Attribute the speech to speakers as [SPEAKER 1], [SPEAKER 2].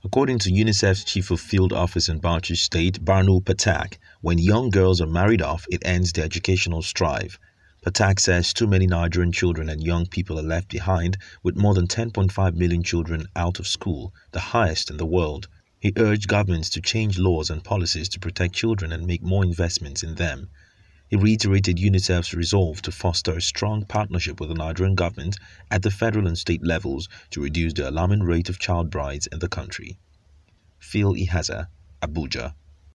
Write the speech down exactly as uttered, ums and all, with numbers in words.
[SPEAKER 1] According to UNICEF's Chief of Field Office in Bauchi State, Barno Patak, when young girls are married off, it ends their educational strive. Patak says too many Nigerian children and young people are left behind, with more than ten point five million children out of school, the highest in the world. He urged governments to change laws and policies to protect children and make more investments in them. He reiterated UNICEF's resolve to foster a strong partnership with the Nigerian government at the federal and state levels to reduce the alarming rate of child brides in the country. Phil Ihaza, Abuja.